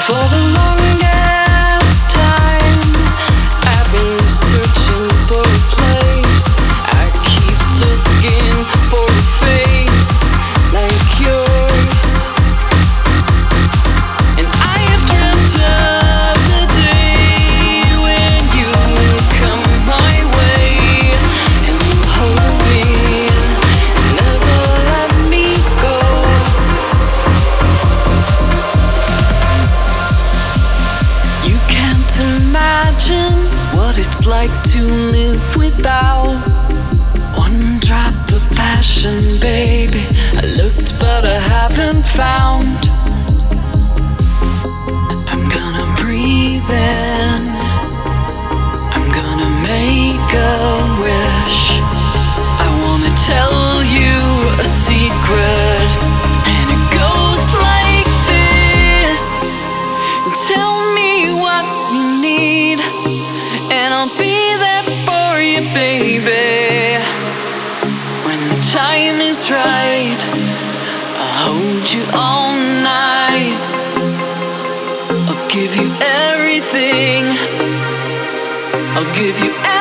For the longest time, I've been searching for a place. I keep looking for a face like yours. And I have dreamt of the day when you will come my way and you hold me and never let me go. You can't imagine what it's like to live without one drop of passion, baby. I looked but I haven't found. I'm gonna breathe in, I'm gonna make a wish. I wanna tell you a secret, and it goes like this. Tell me what you need, and I'll be there for you, baby. When the time is right, I'll hold you all night. I'll give you everything. I'll give you everything.